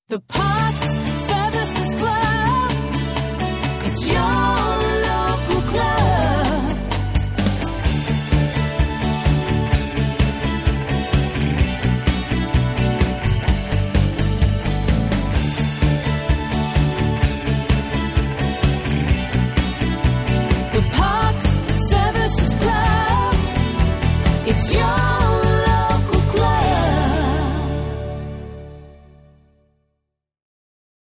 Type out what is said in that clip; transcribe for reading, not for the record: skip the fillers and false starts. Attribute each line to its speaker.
Speaker 1: The Parks Services Club. It's your local club. The Parks Services Club. It's your